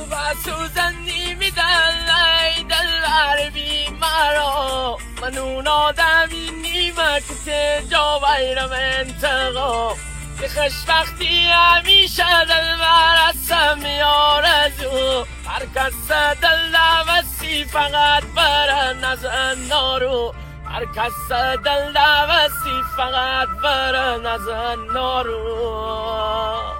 و سوزنی میدن ای دلبر بیمارا من اون آدمی نیمه که جا بیرم انتقام که خوشبختی همیشه دلبر هستم یارزو هر کس دل دوستی فقط بر نزن نارو هر کس دل دوستی فقط بر نزن نارو